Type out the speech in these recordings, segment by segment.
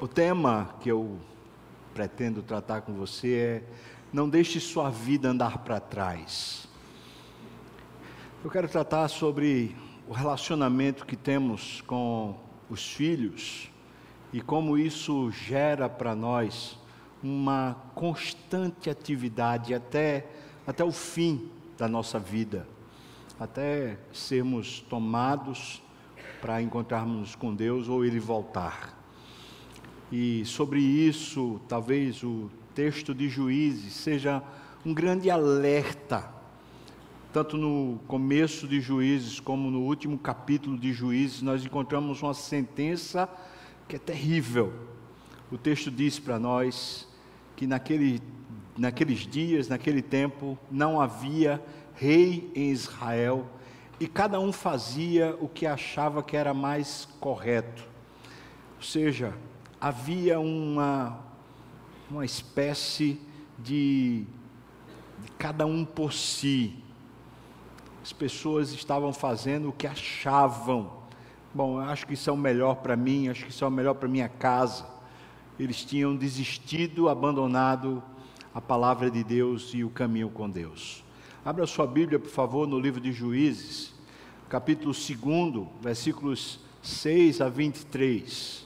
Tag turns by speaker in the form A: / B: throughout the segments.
A: O tema que eu pretendo tratar com você é: não deixe sua vida andar para trás. Eu quero tratar sobre o relacionamento que temos com os filhos e como isso gera para nós uma constante atividade até o fim da nossa vida, até sermos tomados para encontrarmos com Deus ou Ele voltar. E sobre isso, talvez o texto de Juízes seja um grande alerta, tanto no começo de Juízes como no último capítulo de Juízes, nós encontramos uma sentença que é terrível. O texto diz para nós que naqueles dias, naquele tempo, não havia rei em Israel e cada um fazia o que achava que era mais correto. Ou seja, havia uma espécie de cada um por si. As pessoas estavam fazendo o que achavam. Bom, eu acho que isso é o melhor para mim, acho que isso é o melhor para minha casa. Eles tinham desistido, abandonado a palavra de Deus e o caminho com Deus. Abra sua Bíblia, por favor, no livro de Juízes, capítulo 2, versículos 6 a 23.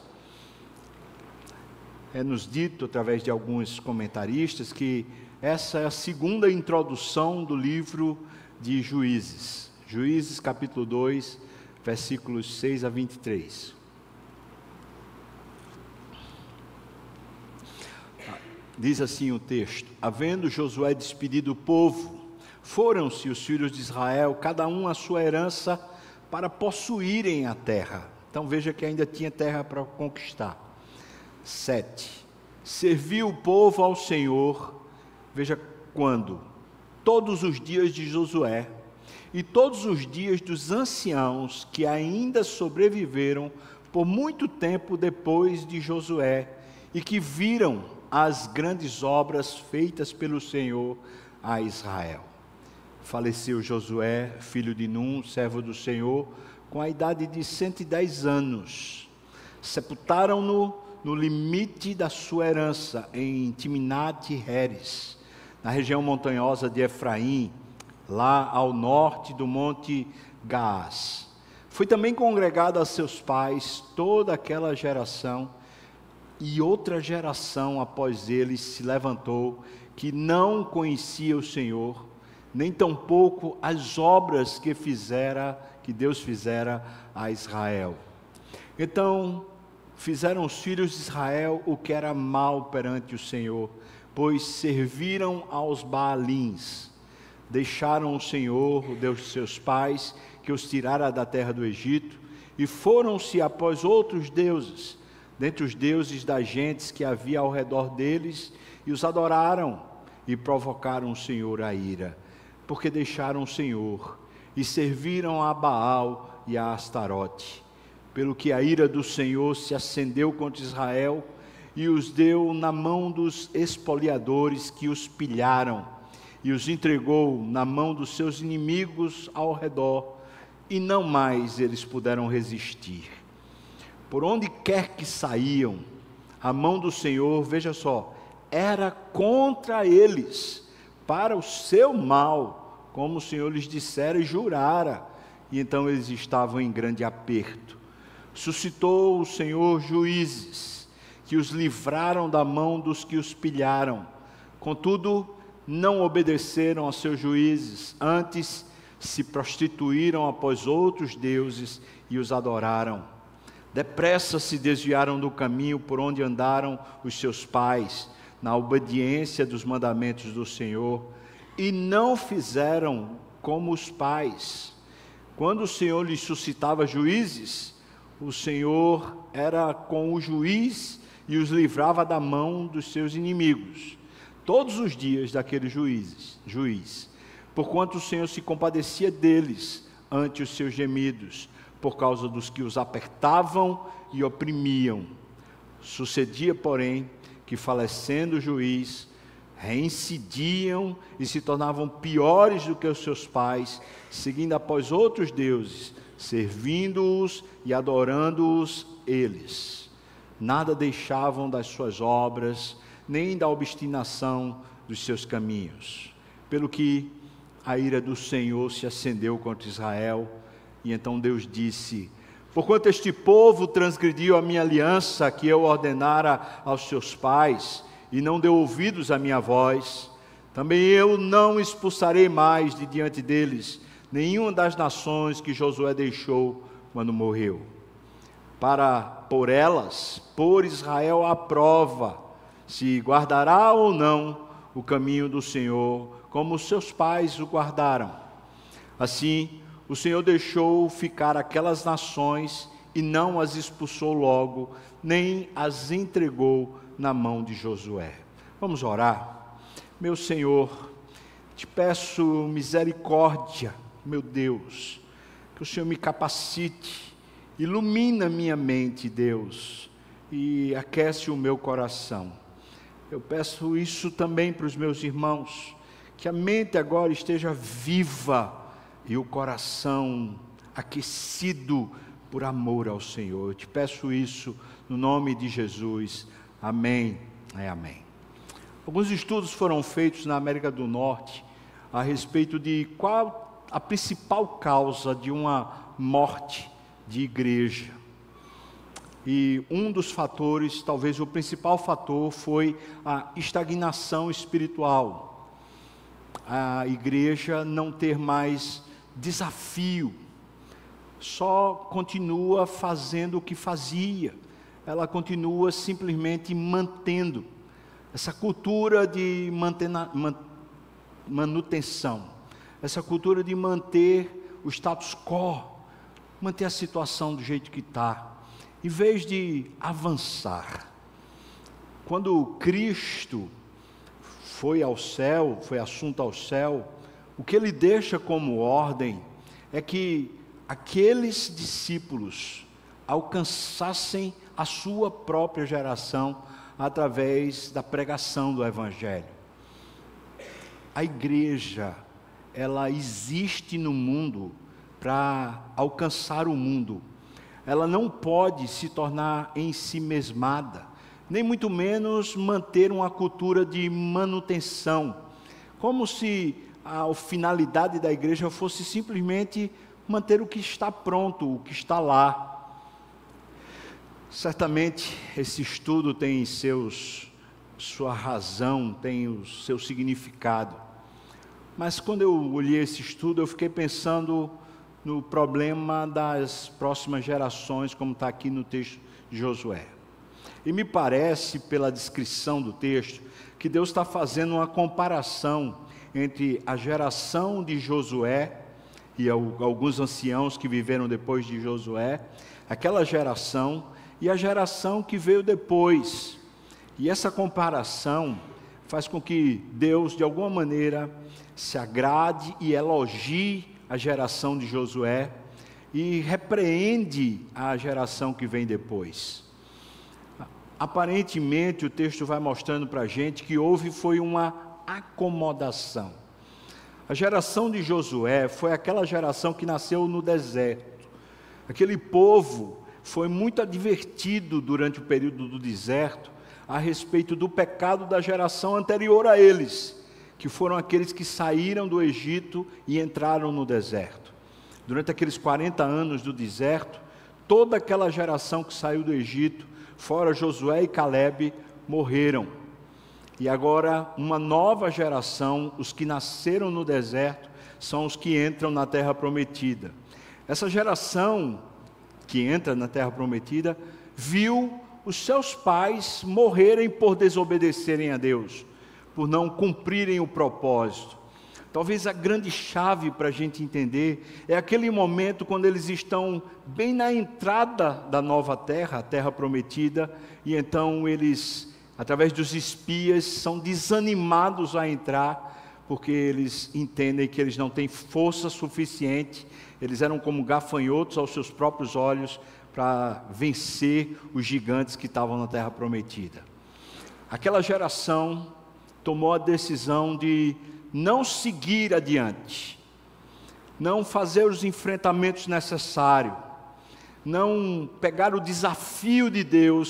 A: É-nos dito, através de alguns comentaristas, que essa é a segunda introdução do livro de Juízes. Juízes, capítulo 2, versículos 6 a 23. Diz assim o texto: havendo Josué despedido o povo, foram-se os filhos de Israel, cada um a sua herança, para possuírem a terra. Então veja que ainda tinha terra para conquistar. 7. Serviu o povo ao Senhor, veja quando? Todos os dias de Josué, e todos os dias dos anciãos que ainda sobreviveram por muito tempo depois de Josué, e que viram as grandes obras feitas pelo Senhor a Israel. Faleceu Josué, filho de Num, servo do Senhor, com a idade de 110 anos. Sepultaram-no no limite da sua herança, em Timnat-Heres, na região montanhosa de Efraim, lá ao norte do monte Gaás. Foi também congregado a seus pais toda aquela geração, e outra geração após eles se levantou, que não conhecia o Senhor, nem tampouco as obras que Deus fizera a Israel. Então, fizeram os filhos de Israel o que era mal perante o Senhor, pois serviram aos Baalins, deixaram o Senhor, o Deus de seus pais, que os tirara da terra do Egito, e foram-se após outros deuses, dentre os deuses das gentes que havia ao redor deles, e os adoraram, e provocaram o Senhor a ira, porque deixaram o Senhor, e serviram a Baal e a Astarote, pelo que a ira do Senhor se acendeu contra Israel, e os deu na mão dos espoliadores que os pilharam, e os entregou na mão dos seus inimigos ao redor, e não mais eles puderam resistir. Por onde quer que saíam, a mão do Senhor, veja só, era contra eles, para o seu mal, como o Senhor lhes dissera e jurara, e então eles estavam em grande aperto. Suscitou o Senhor juízes, que os livraram da mão dos que os pilharam, contudo, não obedeceram a seus juízes, antes se prostituíram após outros deuses e os adoraram. Depressa se desviaram do caminho por onde andaram os seus pais, na obediência dos mandamentos do Senhor, e não fizeram como os pais. Quando o Senhor lhes suscitava juízes, o Senhor era com o juiz e os livrava da mão dos seus inimigos, todos os dias daquele juiz, porquanto o Senhor se compadecia deles ante os seus gemidos, por causa dos que os apertavam e oprimiam. Sucedia, porém, que falecendo o juiz, reincidiam e se tornavam piores do que os seus pais, seguindo após outros deuses, servindo-os e adorando-os eles. nada deixavam das suas obras, nem da obstinação dos seus caminhos. Pelo que a ira do Senhor se acendeu contra Israel, e então Deus disse: porquanto este povo transgrediu a minha aliança que eu ordenara aos seus pais, e não deu ouvidos à minha voz, também eu não expulsarei mais de diante deles nenhuma das nações que Josué deixou quando morreu, para pôr Israel à prova, se guardará ou não o caminho do Senhor, como os seus pais o guardaram. Assim, o Senhor deixou ficar aquelas nações e não as expulsou logo, nem as entregou na mão de Josué. Vamos orar. Meu Senhor, te peço misericórdia, meu Deus, que o Senhor me capacite, ilumina minha mente, Deus, e aquece o meu coração. Eu peço isso também para os meus irmãos, que a mente agora esteja viva e o coração aquecido por amor ao Senhor. Eu te peço isso no nome de Jesus. Amém. Amém. Alguns estudos foram feitos na América do Norte a respeito de qual a principal causa de uma morte de igreja. E um dos fatores, talvez o principal fator, foi a estagnação espiritual. A igreja não ter mais desafio, só continua fazendo o que fazia, ela continua simplesmente mantendo essa cultura de manutenção, essa cultura de manter o status quo, manter a situação do jeito que está, em vez de avançar. Quando Cristo foi ao céu, foi assunto ao céu, o que ele deixa como ordem é que aqueles discípulos alcançassem a sua própria geração através da pregação do Evangelho. A igreja, ela existe no mundo para alcançar o mundo. Ela não pode se tornar em si mesmada, nem muito menos manter uma cultura de manutenção, como se a finalidade da igreja fosse simplesmente manter o que está pronto, o que está lá. Certamente esse estudo tem sua razão, tem o seu significado, mas quando eu olhei esse estudo, eu fiquei pensando no problema das próximas gerações, como está aqui no texto de Josué. E me parece, pela descrição do texto, que Deus está fazendo uma comparação entre a geração de Josué e alguns anciãos que viveram depois de Josué, aquela geração e a geração que veio depois. E essa comparação faz com que Deus, de alguma maneira, se agrade e elogie a geração de Josué e repreende a geração que vem depois. Aparentemente, o texto vai mostrando para a gente que foi uma acomodação. A geração de Josué foi aquela geração que nasceu no deserto. Aquele povo foi muito advertido durante o período do deserto a respeito do pecado da geração anterior a eles, que foram aqueles que saíram do Egito e entraram no deserto. Durante aqueles 40 anos do deserto, toda aquela geração que saiu do Egito, fora Josué e Calebe, morreram. E agora uma nova geração, os que nasceram no deserto, são os que entram na terra prometida. Essa geração que entra na terra prometida, viu os seus pais morrerem por desobedecerem a Deus, por não cumprirem o propósito. Talvez a grande chave para a gente entender é aquele momento quando eles estão bem na entrada da nova terra, a terra prometida, e então eles, através dos espias, são desanimados a entrar, porque eles entendem que eles não têm força suficiente, eles eram como gafanhotos aos seus próprios olhos para vencer os gigantes que estavam na terra prometida. Aquela geração tomou a decisão de não seguir adiante, não fazer os enfrentamentos necessários, não pegar o desafio de Deus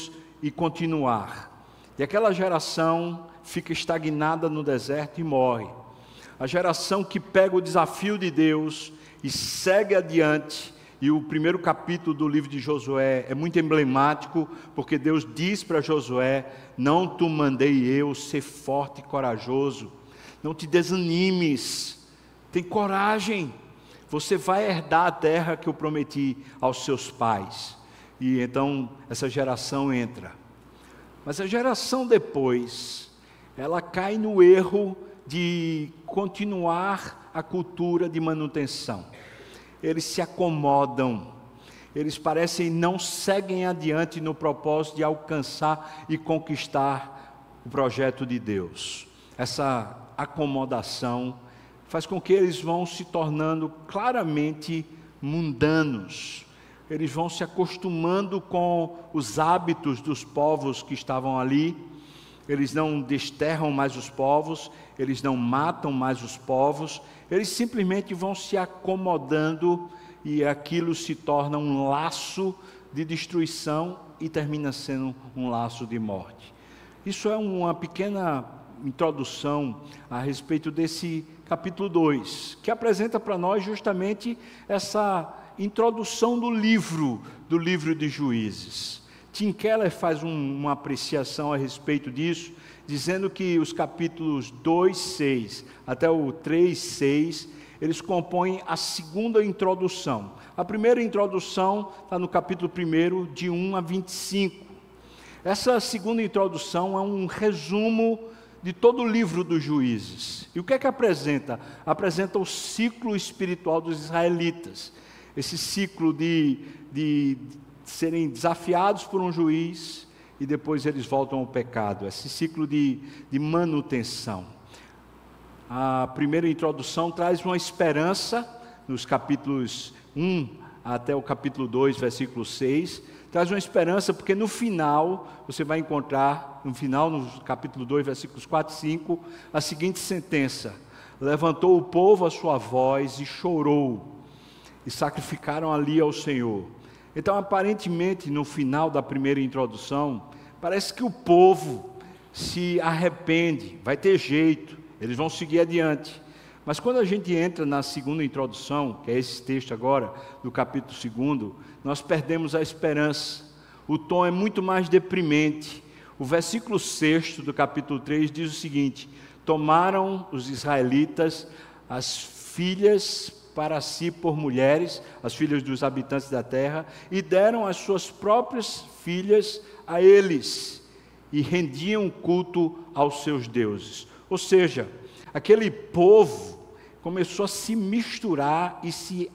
A: e continuar. E aquela geração fica estagnada no deserto e morre. A geração que pega o desafio de Deus e segue adiante. E o primeiro capítulo do livro de Josué é muito emblemático, porque Deus diz para Josué: não te mandei eu, ser forte e corajoso, não te desanimes, tem coragem, você vai herdar a terra que eu prometi aos seus pais. E então essa geração entra. Mas a geração depois, ela cai no erro de continuar a cultura de manutenção. Eles se acomodam, eles parecem não seguem adiante no propósito de alcançar e conquistar o projeto de Deus. Essa acomodação faz com que eles vão se tornando claramente mundanos. Eles vão se acostumando com os hábitos dos povos que estavam ali. Eles não desterram mais os povos, eles não matam mais os povos, eles simplesmente vão se acomodando e aquilo se torna um laço de destruição e termina sendo um laço de morte. Isso é uma pequena introdução a respeito desse capítulo 2, que apresenta para nós justamente essa introdução do livro de Juízes. Tim Keller faz uma apreciação a respeito disso, dizendo que os capítulos 2, 6 até o 3, 6, eles compõem a segunda introdução. A primeira introdução está no capítulo 1, de 1 a 25. Essa segunda introdução é um resumo de todo o livro dos Juízes. E o que é que apresenta? Apresenta o ciclo espiritual dos israelitas. Esse ciclo de serem desafiados por um juiz e depois eles voltam ao pecado. Esse ciclo de manutenção. A primeira introdução traz uma esperança, nos capítulos 1 até o capítulo 2, versículo 6, traz uma esperança porque no final, você vai encontrar, no capítulo 2, versículos 4 e 5, a seguinte sentença: levantou o povo a sua voz e chorou, e sacrificaram ali ao Senhor. Então, aparentemente, no final da primeira introdução, parece que o povo se arrepende, vai ter jeito, eles vão seguir adiante. Mas quando a gente entra na segunda introdução, que é esse texto agora, do capítulo 2, nós perdemos a esperança. O tom é muito mais deprimente. O versículo 6 do capítulo 3 diz o seguinte: tomaram os israelitas as filhas para si por mulheres, as filhas dos habitantes da terra, e deram as suas próprias filhas a eles, e rendiam culto aos seus deuses. Ou seja, aquele povo começou a se misturar e se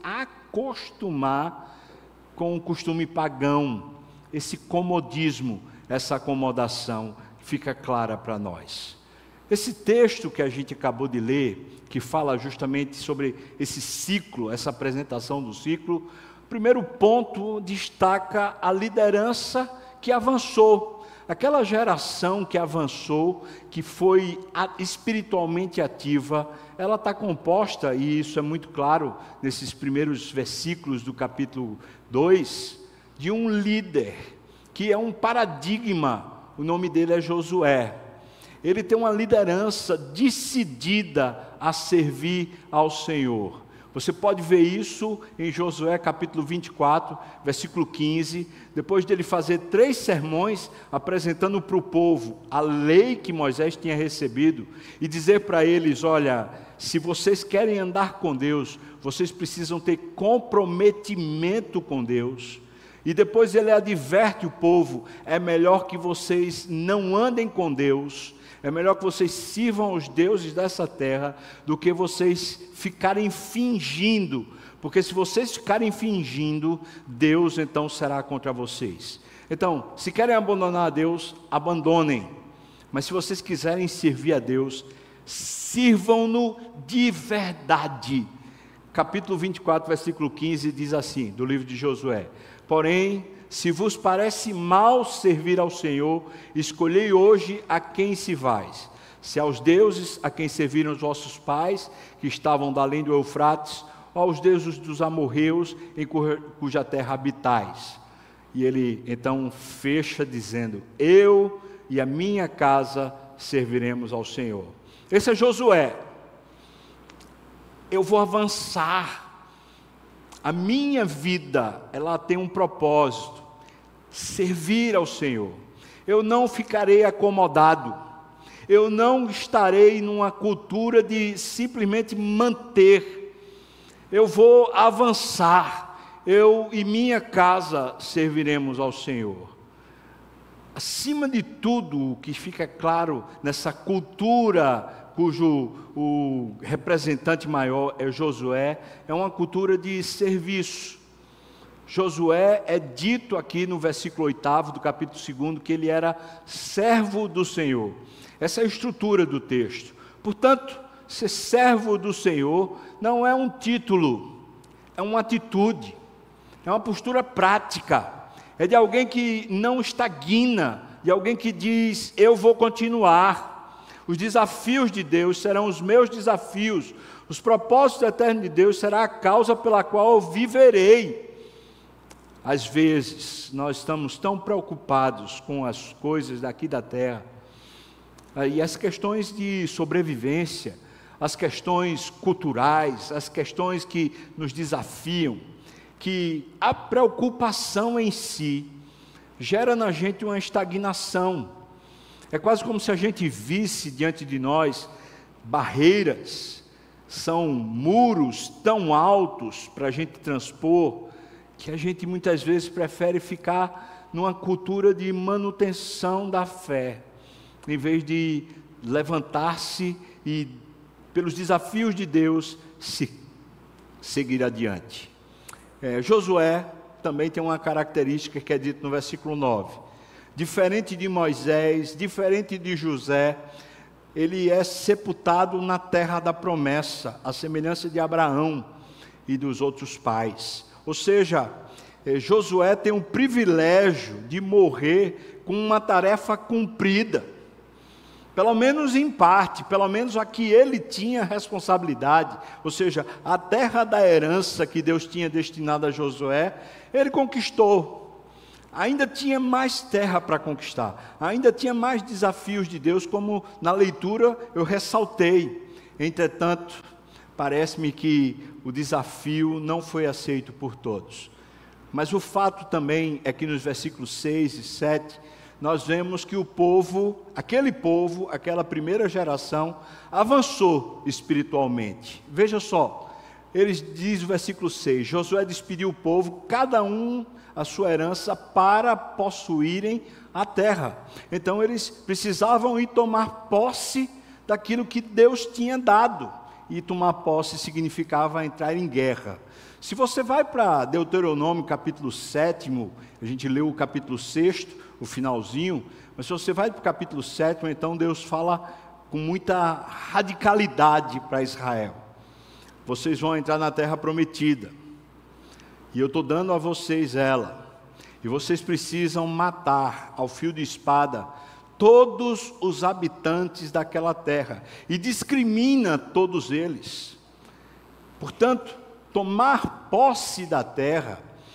A: acostumar com o costume pagão, esse comodismo, essa acomodação fica clara para nós. Esse texto que a gente acabou de ler, que fala justamente sobre esse ciclo, essa apresentação do ciclo, o primeiro ponto destaca a liderança que avançou. Aquela geração que avançou, que foi espiritualmente ativa, ela está composta, e isso é muito claro nesses primeiros versículos do capítulo 2, de um líder, que é um paradigma. O nome dele é Josué. Ele tem uma liderança decidida a servir ao Senhor. Você pode ver isso em Josué capítulo 24, versículo 15, depois dele fazer 3 sermões, apresentando para o povo a lei que Moisés tinha recebido, e dizer para eles: olha, se vocês querem andar com Deus, vocês precisam ter comprometimento com Deus. E depois ele adverte o povo: é melhor que vocês não andem com Deus, é melhor que vocês sirvam aos deuses dessa terra, do que vocês ficarem fingindo, porque se vocês ficarem fingindo, Deus então será contra vocês. Então, se querem abandonar a Deus, abandonem, mas se vocês quiserem servir a Deus, sirvam-no de verdade. Capítulo 24, versículo 15 diz assim, do livro de Josué: porém, se vos parece mal servir ao Senhor, escolhei hoje a quem se vais. Se aos deuses a quem serviram os vossos pais, que estavam da além do Eufrates, ou aos deuses dos amorreus, em cuja terra habitais. E ele então fecha dizendo: eu e a minha casa serviremos ao Senhor. Esse é Josué. Eu vou avançar. A minha vida, ela tem um propósito: servir ao Senhor. Eu não ficarei acomodado. Eu não estarei numa cultura de simplesmente manter. Eu vou avançar. Eu e minha casa serviremos ao Senhor. Acima de tudo, o que fica claro nessa cultura, cujo o representante maior é Josué, é uma cultura de serviço. Josué é dito aqui no versículo 8 do capítulo 2, que ele era servo do Senhor. Essa é a estrutura do texto. Portanto, ser servo do Senhor não é um título, é uma atitude. É uma postura prática, é de alguém que não estagna, de alguém que diz: eu vou continuar. Os desafios de Deus serão os meus desafios, os propósitos eternos de Deus será a causa pela qual eu viverei. Às vezes, nós estamos tão preocupados com as coisas daqui da terra, e as questões de sobrevivência, as questões culturais, as questões que nos desafiam, que a preocupação em si gera na gente uma estagnação. É quase como se a gente visse diante de nós barreiras, são muros tão altos para a gente transpor, que a gente muitas vezes prefere ficar numa cultura de manutenção da fé, em vez de levantar-se e, pelos desafios de Deus, seguir adiante. Josué também tem uma característica que é dita no versículo 9. Diferente de Moisés, diferente de José, ele é sepultado na terra da promessa, à semelhança de Abraão e dos outros pais. Ou seja, Josué tem o privilégio de morrer com uma tarefa cumprida. Pelo menos em parte, pelo menos a que ele tinha responsabilidade, ou seja, a terra da herança que Deus tinha destinado a Josué, ele conquistou. Ainda tinha mais terra para conquistar, ainda tinha mais desafios de Deus, como na leitura eu ressaltei. Entretanto, parece-me que o desafio não foi aceito por todos. Mas o fato também é que nos versículos 6 e 7, nós vemos que o povo, aquela primeira geração, avançou espiritualmente. Veja só, eles diz o versículo 6, Josué despediu o povo, cada um a sua herança, para possuírem a terra. Então eles precisavam ir tomar posse daquilo que Deus tinha dado. E tomar posse significava entrar em guerra. Se você vai para Deuteronômio capítulo 7, a gente leu o capítulo 6, o finalzinho, mas se você vai para o capítulo 7, então Deus fala com muita radicalidade para Israel. Vocês vão entrar na terra prometida, e eu estou dando a vocês ela, e vocês precisam matar ao fio de espada todos os habitantes daquela terra, e discrimina todos eles. Portanto, tomar posse da terra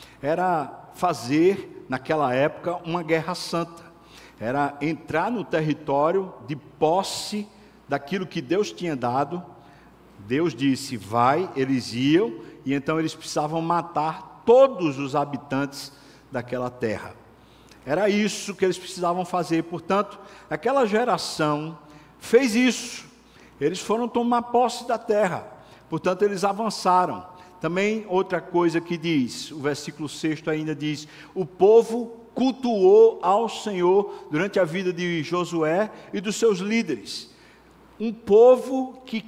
A: era fazer, naquela época, uma guerra santa. Era entrar no território de posse daquilo que Deus tinha dado. Deus disse, vai, eles iam, e então eles precisavam matar todos os habitantes daquela terra. Era isso que eles precisavam fazer. Portanto, aquela geração fez isso. Eles foram tomar posse da terra. Portanto, eles avançaram. Também outra coisa que diz, o versículo 6 ainda diz, o povo cultuou ao Senhor durante a vida de Josué e dos seus líderes. Um povo que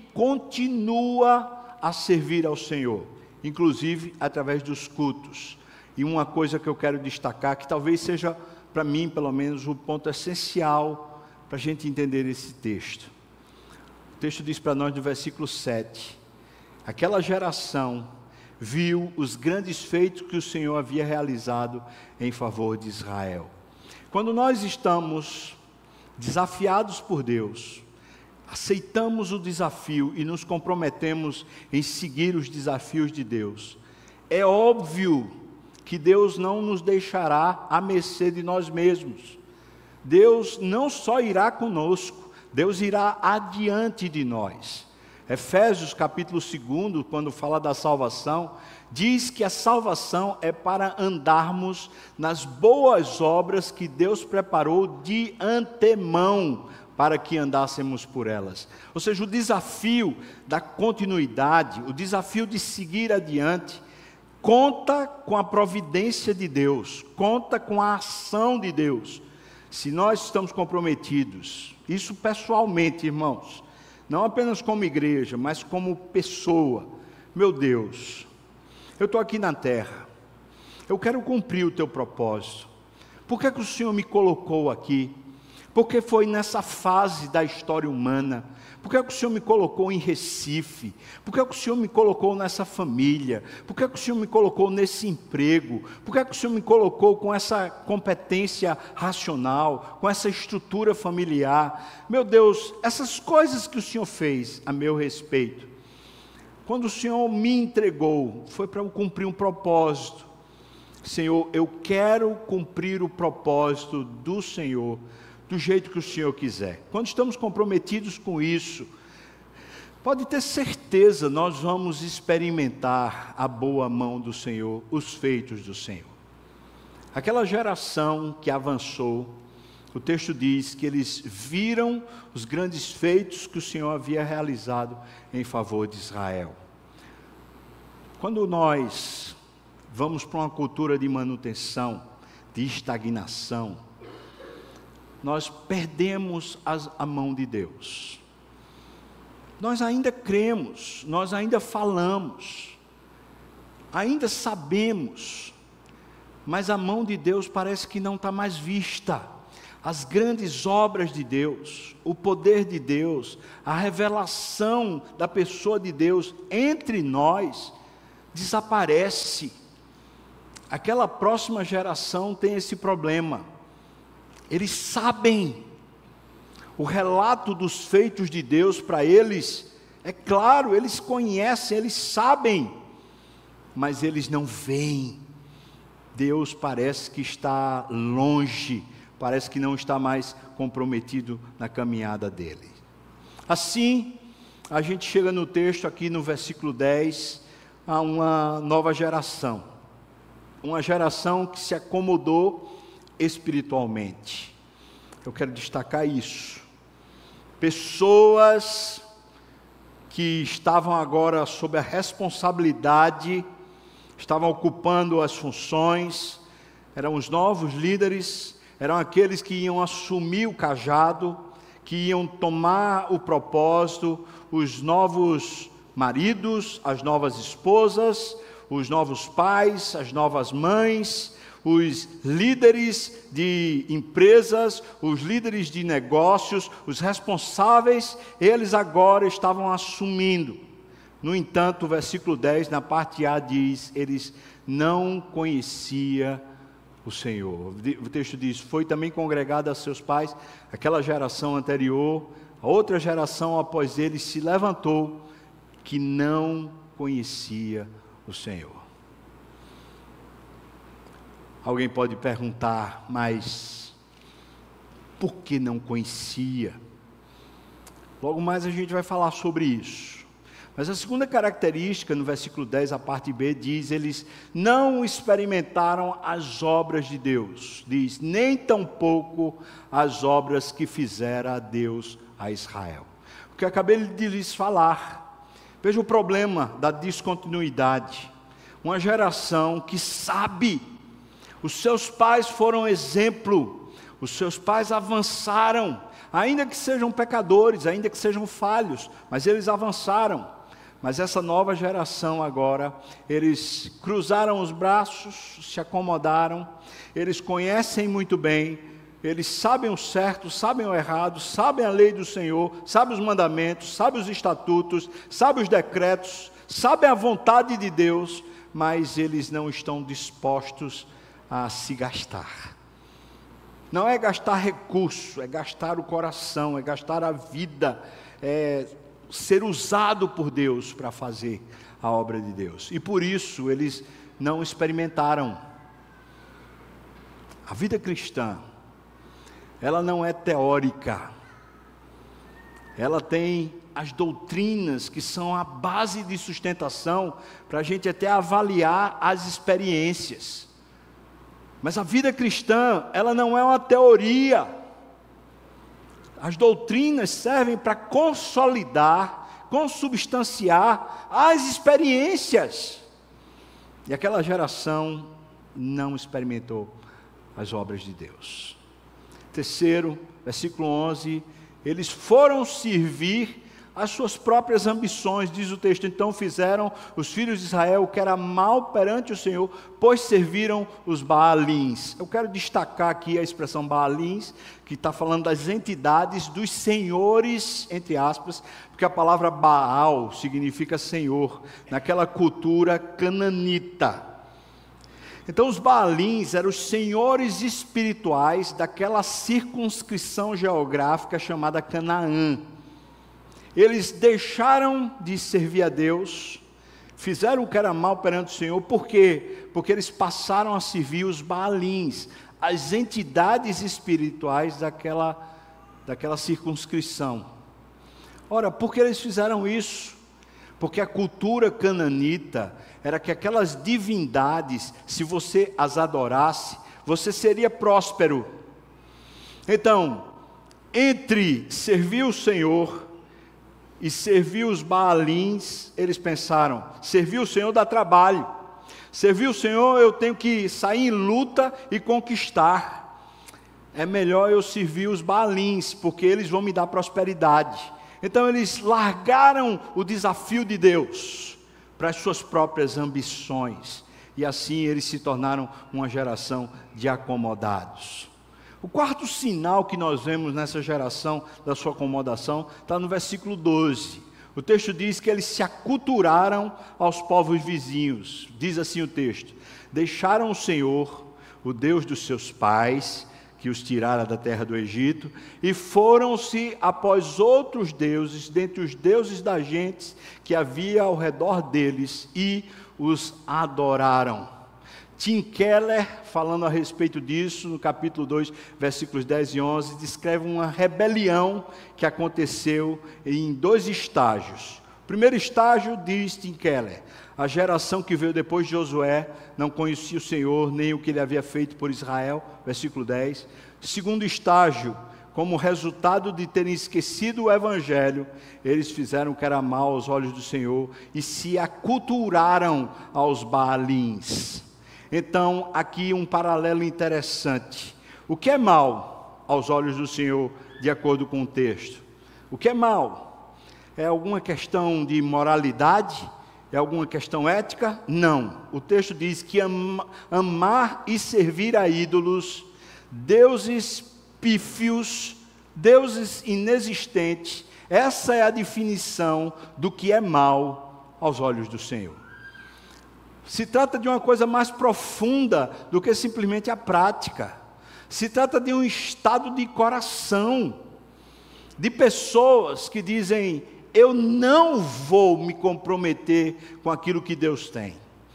A: continua a servir ao Senhor, inclusive através dos cultos. E uma coisa que eu quero destacar, que talvez seja, para mim pelo menos, o ponto essencial para a gente entender esse texto. O texto diz para nós no versículo 7, aquela geração viu os grandes feitos que o Senhor havia realizado em favor de Israel. Quando nós estamos desafiados por Deus, aceitamos o desafio e nos comprometemos em seguir os desafios de Deus, é óbvio que Deus não nos deixará à mercê de nós mesmos. Deus não só irá conosco, Deus irá adiante de nós. Efésios capítulo 2, quando fala da salvação, diz que a salvação é para andarmos nas boas obras que Deus preparou de antemão para que andássemos por elas. Ou seja, o desafio da continuidade, o desafio de seguir adiante, conta com a providência de Deus, conta com a ação de Deus. Se nós estamos comprometidos, isso pessoalmente, irmãos, não apenas como igreja, mas como pessoa. Meu Deus, eu estou aqui na terra, eu quero cumprir o teu propósito. Por que o Senhor me colocou aqui? Porque foi nessa fase da história humana. Por que o Senhor me colocou em Recife? Por que o Senhor me colocou nessa família? Por que o Senhor me colocou nesse emprego? Por que o Senhor me colocou com essa competência racional, com essa estrutura familiar? Meu Deus, essas coisas que o Senhor fez a meu respeito, quando o Senhor me entregou, foi para eu cumprir um propósito. Senhor, eu quero cumprir o propósito do Senhor, do jeito que o Senhor quiser. Quando estamos comprometidos com isso, pode ter certeza, nós vamos experimentar a boa mão do Senhor, os feitos do Senhor. Aquela geração que avançou, o texto diz que eles viram os grandes feitos que o Senhor havia realizado em favor de Israel. Quando nós vamos para uma cultura de manutenção, de estagnação, nós perdemos a mão de Deus. Nós ainda cremos, nós ainda falamos, ainda sabemos, mas a mão de Deus parece que não está mais vista. As grandes obras de Deus, o poder de Deus, a revelação da pessoa de Deus entre nós, desaparece. Aquela próxima geração tem esse problema. Eles sabem, o relato dos feitos de Deus para eles, é claro, eles conhecem, eles sabem, mas eles não veem. Deus parece que está longe, parece que não está mais comprometido na caminhada dele. Assim, a gente chega no texto aqui no versículo 10, a uma nova geração. Uma geração que se acomodou espiritualmente. Eu quero destacar isso. Pessoas que estavam agora sob a responsabilidade, estavam ocupando as funções, eram os novos líderes, eram aqueles que iam assumir o cajado, que iam tomar o propósito, os novos maridos, as novas esposas, os novos pais, as novas mães, os líderes de empresas, os líderes de negócios, os responsáveis, eles agora estavam assumindo. No entanto, o versículo 10, na parte A, diz, eles não conheciam o Senhor. O texto diz, foi também congregado a seus pais, aquela geração anterior, a outra geração após eles se levantou, que não conhecia o Senhor. Alguém pode perguntar, mas por que não conhecia? Logo mais a gente vai falar sobre isso. Mas a segunda característica, no versículo 10, a parte B, diz, eles não experimentaram as obras de Deus. Diz, nem tampouco as obras que fizera Deus a Israel. Porque eu acabei de lhes falar. Veja o problema da descontinuidade. Uma geração que sabe, os seus pais foram exemplo, os seus pais avançaram, ainda que sejam pecadores, ainda que sejam falhos, mas eles avançaram. Mas essa nova geração agora, eles cruzaram os braços, se acomodaram, eles conhecem muito bem, eles sabem o certo, sabem o errado, sabem a lei do Senhor, sabem os mandamentos, sabem os estatutos, sabem os decretos, sabem a vontade de Deus, mas eles não estão dispostos a se gastar. Não é gastar recurso, é gastar o coração, é gastar a vida, é ser usado por Deus para fazer a obra de Deus. E por isso eles não experimentaram. A vida cristã, ela não é teórica. Ela tem as doutrinas que são a base de sustentação para a gente até avaliar as experiências. Mas a vida cristã, ela não é uma teoria. As doutrinas servem para consolidar, consubstanciar as experiências. E aquela geração não experimentou as obras de Deus. Terceiro, versículo 11, eles foram servir as suas próprias ambições, diz o texto. Então fizeram os filhos de Israel o que era mal perante o Senhor, pois serviram os Baalins. Eu quero destacar aqui a expressão Baalins, que está falando das entidades dos senhores, entre aspas, porque a palavra Baal significa senhor, naquela cultura cananita. Então os Baalins eram os senhores espirituais daquela circunscrição geográfica chamada Canaã. Eles deixaram de servir a Deus, fizeram o que era mal perante o Senhor. Por quê? Porque eles passaram a servir os Baalins, as entidades espirituais daquela circunscrição. Ora, por que eles fizeram isso? Porque a cultura cananita era que aquelas divindades, se você as adorasse, você seria próspero. Então, entre servir o Senhor e servir os Baalins, eles pensaram: servir o Senhor dá trabalho, servir o Senhor eu tenho que sair em luta e conquistar, é melhor eu servir os Baalins, porque eles vão me dar prosperidade. Então eles largaram o desafio de Deus para as suas próprias ambições, e assim eles se tornaram uma geração de acomodados. O quarto sinal que nós vemos nessa geração da sua acomodação está no versículo 12. O texto diz que eles se aculturaram aos povos vizinhos. Diz assim o texto: deixaram o Senhor, o Deus dos seus pais, que os tirara da terra do Egito, e foram-se após outros deuses, dentre os deuses das gentes que havia ao redor deles, e os adoraram. Tim Keller, falando a respeito disso, no capítulo 2, versículos 10 e 11, descreve uma rebelião que aconteceu em dois estágios. O primeiro estágio, diz Tim Keller, a geração que veio depois de Josué não conhecia o Senhor, nem o que ele havia feito por Israel, versículo 10. Segundo estágio, como resultado de terem esquecido o Evangelho, eles fizeram o que era mal aos olhos do Senhor e se aculturaram aos Baalins. Então, aqui um paralelo interessante. O que é mal aos olhos do Senhor, de acordo com o texto? O que é mal? É alguma questão de moralidade? É alguma questão ética? Não. O texto diz que amar e servir a ídolos, deuses pífios, deuses inexistentes, essa é a definição do que é mal aos olhos do Senhor. Se trata de uma coisa mais profunda do que simplesmente a prática. Se trata de um estado de coração, de pessoas que dizem: eu não vou me comprometer com aquilo que Deus tem.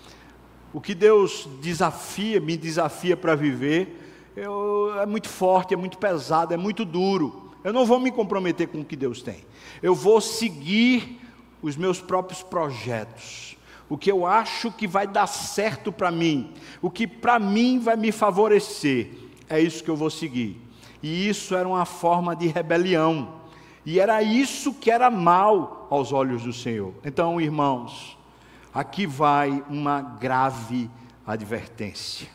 A: O que Deus me desafia para viver, é muito forte, é muito pesado, é muito duro. Eu não vou me comprometer com o que Deus tem. Eu vou seguir os meus próprios projetos. O que eu acho que vai dar certo para mim, o que para mim vai me favorecer, é isso que eu vou seguir. E isso era uma forma de rebelião, e era isso que era mal aos olhos do Senhor. Então, irmãos, aqui vai uma grave advertência.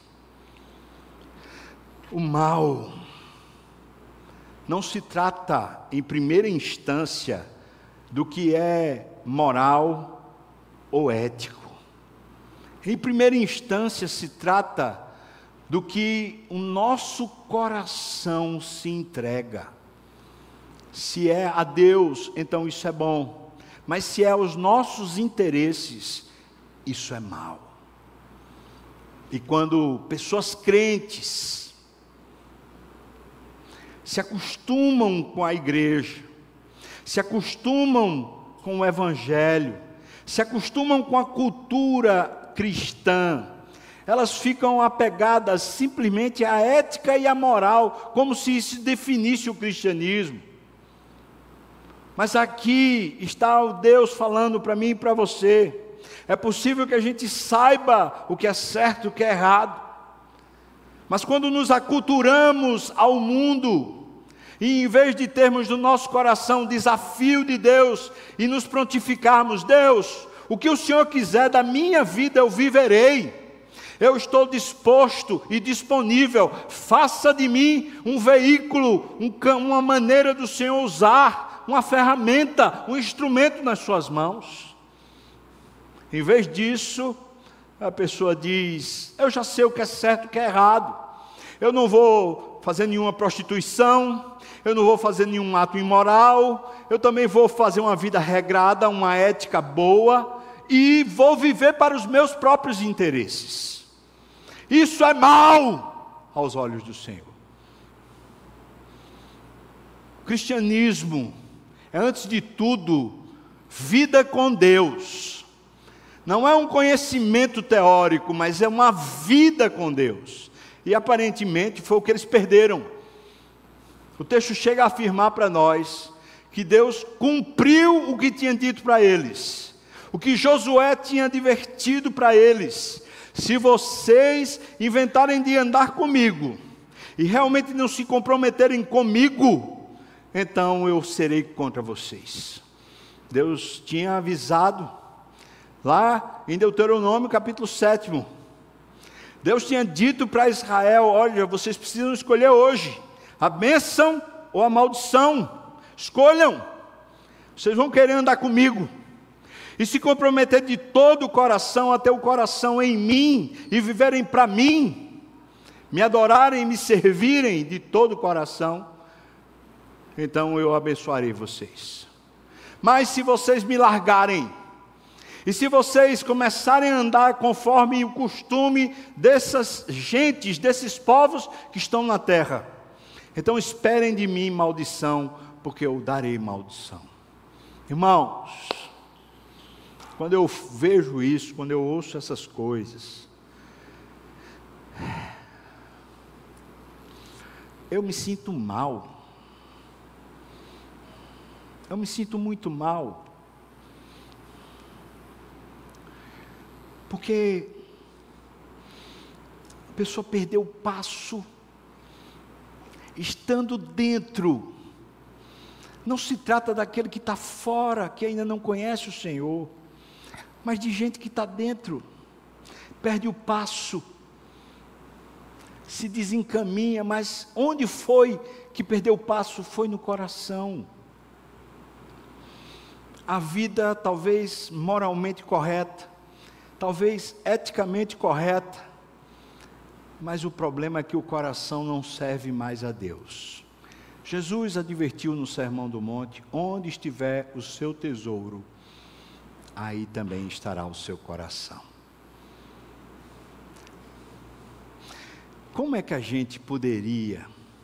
A: O mal não se trata, em primeira instância, do que é moral ou ético. Em primeira instância se trata do que o nosso coração se entrega. Se é a Deus, então isso é bom, mas se é aos nossos interesses, isso é mal. E quando pessoas crentes se acostumam com a igreja, se acostumam com o Evangelho, se acostumam com a cultura cristã, elas ficam apegadas simplesmente à ética e à moral, como se isso definisse o cristianismo. Mas aqui está o Deus falando para mim e para você. É possível que a gente saiba o que é certo e o que é errado, mas quando nos aculturamos ao mundo, e em vez de termos no nosso coração o desafio de Deus, e nos prontificarmos: Deus, o que o Senhor quiser da minha vida eu viverei, eu estou disposto e disponível, faça de mim um veículo, uma maneira do Senhor usar, uma ferramenta, um instrumento nas suas mãos. Em vez disso, a pessoa diz: eu já sei o que é certo e o que é errado, eu não vou fazer nenhuma prostituição, eu não vou fazer nenhum ato imoral, eu também vou fazer uma vida regrada, uma ética boa, e vou viver para os meus próprios interesses. Isso é mal aos olhos do Senhor. O cristianismo é, antes de tudo, vida com Deus. Não é um conhecimento teórico, mas é uma vida com Deus. E aparentemente foi o que eles perderam. O texto chega a afirmar para nós que Deus cumpriu o que tinha dito para eles, o que Josué tinha advertido para eles: se vocês inventarem de andar comigo, e realmente não se comprometerem comigo, então eu serei contra vocês. Deus tinha avisado, lá em Deuteronômio capítulo 7, Deus tinha dito para Israel: olha, vocês precisam escolher hoje, a bênção ou a maldição, escolham, vocês vão querer andar comigo, e se comprometer de todo o coração, até o coração em mim, e viverem para mim, me adorarem e me servirem de todo o coração, então eu abençoarei vocês. Mas se vocês me largarem, e se vocês começarem a andar conforme o costume dessas gentes, desses povos que estão na terra, então esperem de mim maldição, porque eu darei maldição. Irmãos, quando eu vejo isso, quando eu ouço essas coisas, eu me sinto mal. Eu me sinto muito mal. Porque a pessoa perdeu o passo, estando dentro. Não se trata daquele que está fora, que ainda não conhece o Senhor, mas de gente que está dentro, perde o passo, se desencaminha. Mas onde foi que perdeu o passo? Foi no coração. A vida talvez moralmente correta, talvez eticamente correta, mas o problema é que o coração não serve mais a Deus. Jesus advertiu no Sermão do Monte: onde estiver o seu tesouro, aí também estará o seu coração. Como é que a gente poderia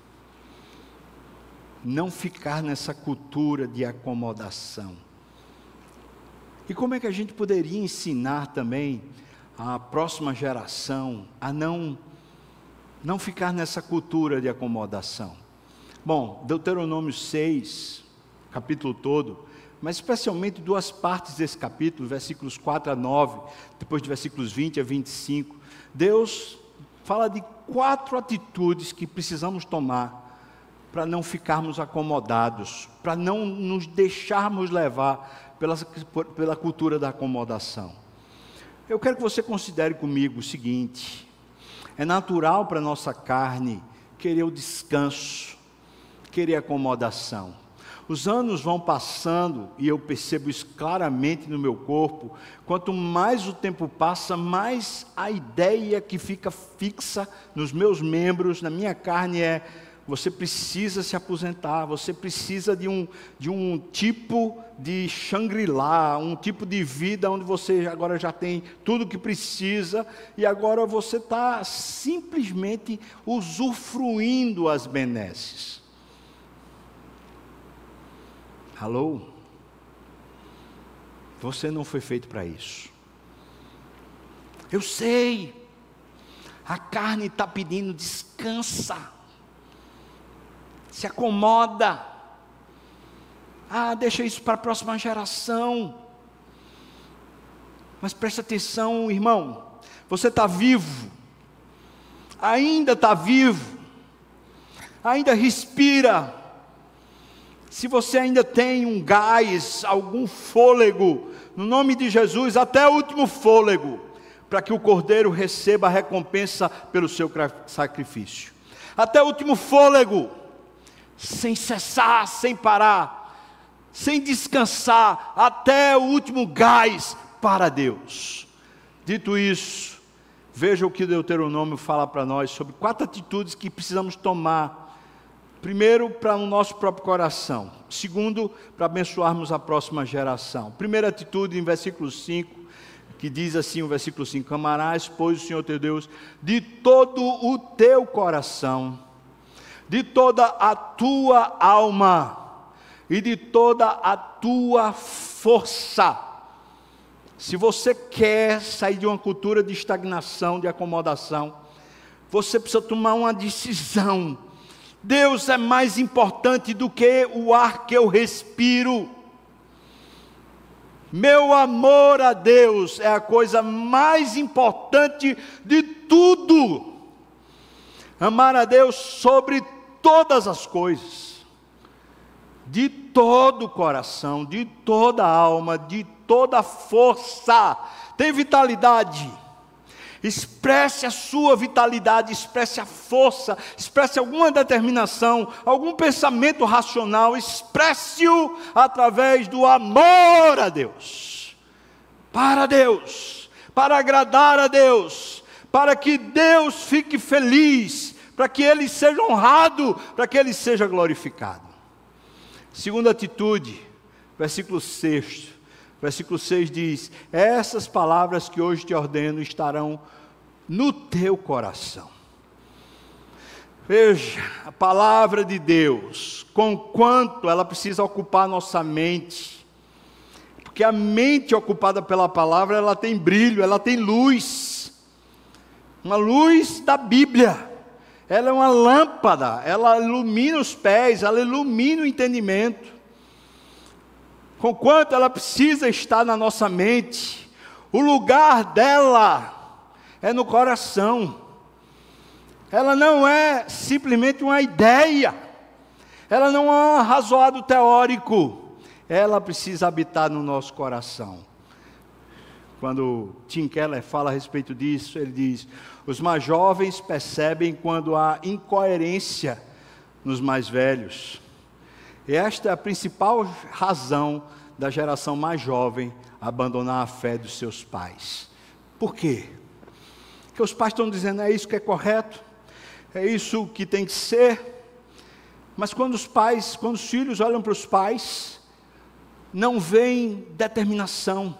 A: não ficar nessa cultura de acomodação? E como é que a gente poderia ensinar também a próxima geração a não ficar nessa cultura de acomodação? Bom, Deuteronômio 6, capítulo todo, mas especialmente duas partes desse capítulo, versículos 4 a 9, depois de versículos 20 a 25, Deus fala de 4 atitudes que precisamos tomar para não ficarmos acomodados, para não nos deixarmos levar pela cultura da acomodação. Eu quero que você considere comigo o seguinte: é natural para a nossa carne querer o descanso, querer acomodação. Os anos vão passando e eu percebo isso claramente no meu corpo. Quanto mais o tempo passa, mais a ideia que fica fixa nos meus membros, na minha carne é: você precisa se aposentar, você precisa de um tipo de Shangri-La, um tipo de vida onde você agora já tem tudo o que precisa, e agora você está simplesmente usufruindo as benesses. Alô? Você não foi feito para isso. Eu sei, A carne está pedindo, descansa, se acomoda. Deixa isso para a próxima geração. Mas preste atenção, irmão, você está vivo, ainda está vivo, ainda respira. Se você ainda tem um gás, algum fôlego, no nome de Jesus, até o último fôlego, para que o Cordeiro receba a recompensa pelo seu sacrifício. Até o último fôlego, sem cessar, sem parar, sem descansar, até o último gás para Deus. Dito isso, veja o que Deuteronômio fala para nós sobre 4 atitudes que precisamos tomar. Primeiro, para o nosso próprio coração. Segundo, para abençoarmos a próxima geração. Primeira atitude, em versículo 5, que diz assim, o versículo 5: amarás, pois, o Senhor teu Deus de todo o teu coração, de toda a tua alma e de toda a tua força. Se você quer sair de uma cultura de estagnação, de acomodação, você precisa tomar uma decisão. Deus é mais importante do que o ar que eu respiro. Meu amor a Deus é a coisa mais importante de tudo. Amar a Deus sobre todas as coisas, de todo o coração, de toda a alma, de toda a força. Tem vitalidade? Expresse a sua vitalidade, expresse a força, expresse alguma determinação, algum pensamento racional, expresse-o através do amor a Deus, para agradar a Deus, para que Deus fique feliz, para que Ele seja honrado, para que Ele seja glorificado. Segunda atitude, versículo 6. Versículo 6 diz: essas palavras que hoje te ordeno estarão no teu coração. Veja, a palavra de Deus, conquanto ela precisa ocupar nossa mente, porque a mente ocupada pela palavra, ela tem brilho, ela tem luz, uma luz da Bíblia. Ela é uma lâmpada, ela ilumina os pés, ela ilumina o entendimento. Conquanto ela precisa estar na nossa mente, o lugar dela é no coração. Ela não é simplesmente uma ideia, ela não é um razoado teórico, ela precisa habitar no nosso coração. Quando Tim Keller fala a respeito disso, ele diz: os mais jovens percebem quando há incoerência nos mais velhos. E esta é a principal razão da geração mais jovem abandonar a fé dos seus pais. Por quê? Porque os pais estão dizendo: é isso que é correto, é isso que tem que ser. Mas quando os filhos olham para os pais, não veem determinação,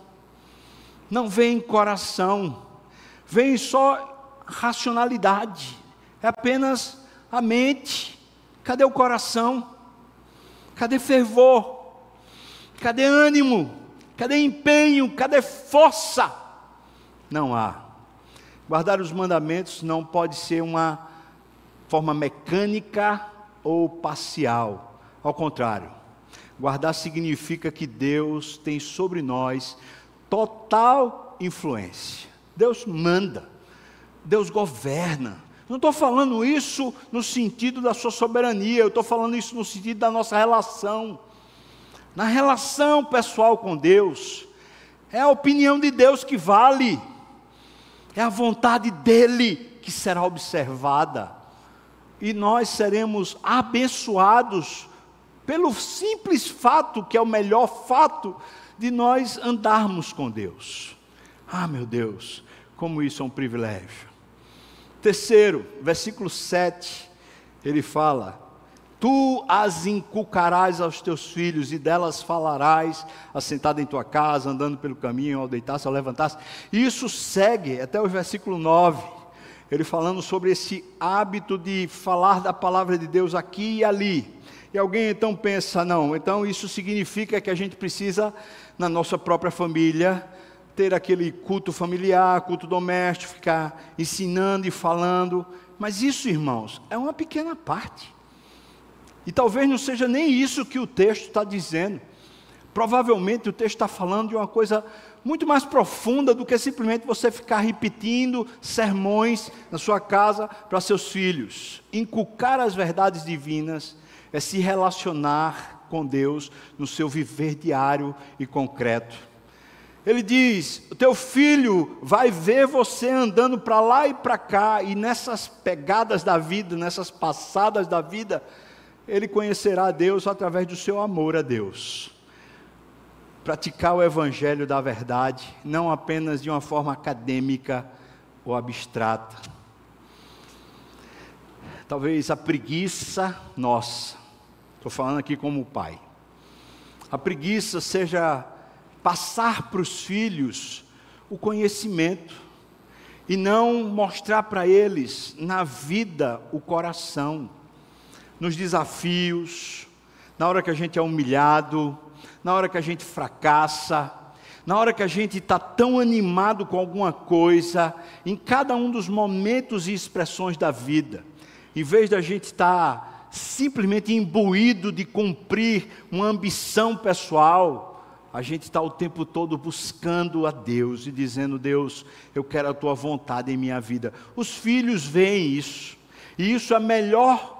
A: não veem coração, veem só racionalidade, é apenas a mente. Cadê o coração? Cadê fervor? Cadê ânimo? Cadê empenho? Cadê força? Não há. Guardar os mandamentos não pode ser uma forma mecânica ou parcial. Ao contrário, guardar significa que Deus tem sobre nós total influência. Deus manda, Deus governa. Não estou falando isso no sentido da sua soberania, eu estou falando isso no sentido da nossa relação. Na relação pessoal com Deus, é a opinião de Deus que vale, é a vontade dEle que será observada, e nós seremos abençoados pelo simples fato, que é o melhor fato, de nós andarmos com Deus. Meu Deus, como isso é um privilégio. Terceiro, versículo 7, ele fala: tu as inculcarás aos teus filhos, e delas falarás, assentado em tua casa, andando pelo caminho, ao deitar-se, ao levantar-se. E isso segue até o versículo 9, ele falando sobre esse hábito de falar da palavra de Deus aqui e ali. E alguém então pensa: não, então isso significa que a gente precisa, na nossa própria família, ter aquele culto familiar, culto doméstico, ficar ensinando e falando. Mas isso, irmãos, é uma pequena parte. E talvez não seja nem isso que o texto está dizendo. Provavelmente o texto está falando de uma coisa muito mais profunda do que simplesmente você ficar repetindo sermões na sua casa para seus filhos. Inculcar as verdades divinas é se relacionar com Deus no seu viver diário e concreto. Ele diz: o teu filho vai ver você andando para lá e para cá, e nessas pegadas da vida, nessas passadas da vida, ele conhecerá a Deus através do seu amor a Deus. Praticar o evangelho da verdade, não apenas de uma forma acadêmica ou abstrata. Talvez a preguiça nossa, estou falando aqui como pai, a preguiça seja passar para os filhos o conhecimento e não mostrar para eles na vida o coração, nos desafios, na hora que a gente é humilhado, na hora que a gente fracassa, na hora que a gente está tão animado com alguma coisa, em cada um dos momentos e expressões da vida, em vez da gente estar simplesmente imbuído de cumprir uma ambição pessoal, a gente está o tempo todo buscando a Deus e dizendo: Deus, eu quero a tua vontade em minha vida. Os filhos veem isso, e isso é a melhor